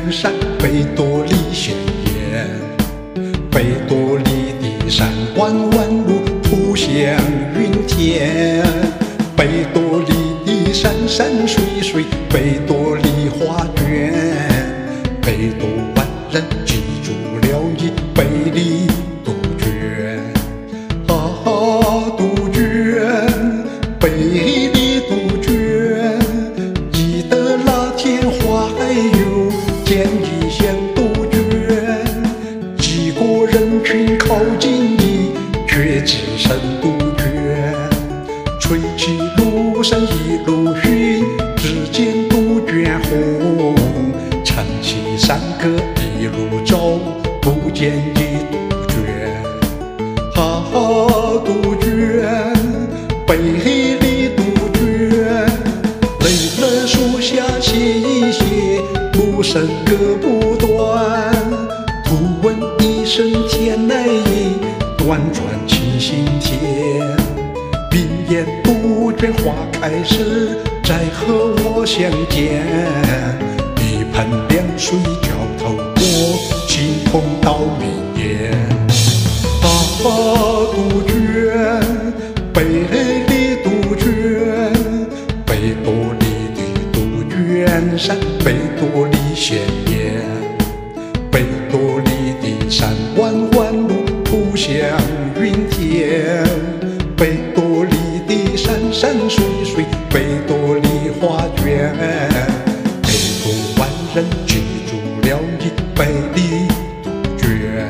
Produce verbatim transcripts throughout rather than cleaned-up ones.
卷山，贝多里鲜艳。贝多里的山弯弯路铺向云天，贝多里的山山水水，贝多里画卷。贝多万人记住了一贝里杜鹃，啊，杜鹃，贝里杜鹃，记得那天花海有见一线杜鹃，几个人群靠近你，却只剩杜鹃。吹起芦笙一路云，只见杜鹃红。唱起山歌一路走，不见一杜鹃。啊，杜鹃，贝里杜鹃，累了树下歇一歇，芦笙歌不断。突闻一声天籁音，婉转沁心田。明艳杜鹃花开时，再和我相见。一盆凉水浇透我，心痛到明夜。啊，杜鹃，贝里杜鹃，贝多里的杜鹃山，贝多里鲜艳。贝多里的山弯弯路铺向云天，贝多里的山山水水，贝多里画卷。贝多万人记住了一贝里杜鹃。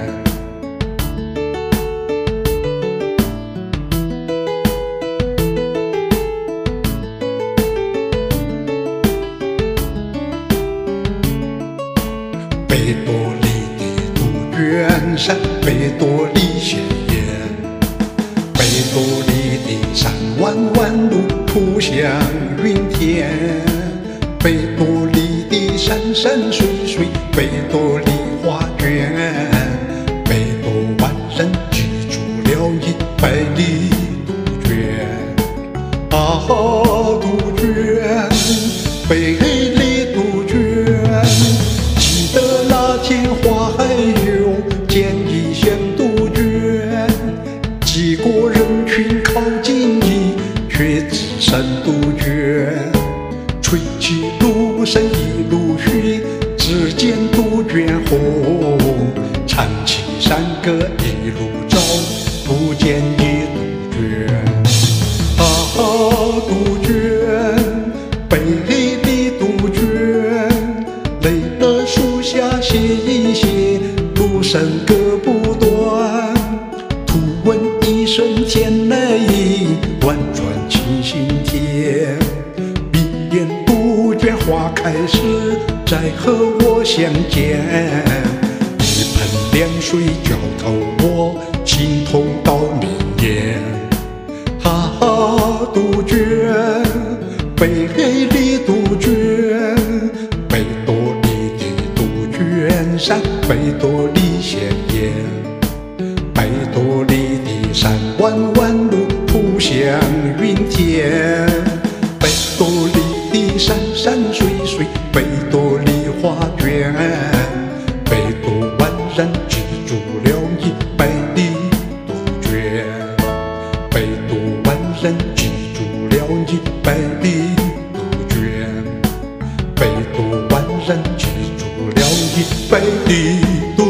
贝多里的杜鹃山，贝多里鲜艳。贝多里的山弯弯路铺向云天，贝多里的山山水水，贝多里画卷。贝多万人记住了一贝里杜鹃。啊，杜鹃，贝里杜鹃，记得那天花海有见一线杜鹃，几个人群靠近你，却只剩杜鹃。吹起芦笙一路云，只见杜鹃红。唱起山歌一路走，不见一杜鹃。啊，杜鹃，贝里杜鹃，累了树下歇一歇，芦笙歌不断。突闻一声天籁音，婉转沁心田。明艳杜鹃花开时，再和我相见。一盆凉水浇透我，心痛到明夜。啊，杜鹃，贝里杜鹃，贝多里的杜鹃山，贝多里鲜艳。贝多里的山弯弯路铺向云天，贝多里的山山水水，贝多里画卷。贝多万人记住了一贝里杜鹃，贝多万人记住了一贝里杜鹃，贝多万人记住了一贝里杜